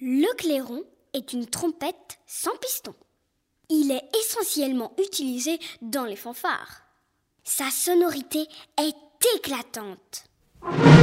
Le clairon est une trompette sans piston. Il est essentiellement utilisé dans les fanfares. Sa sonorité est éclatante.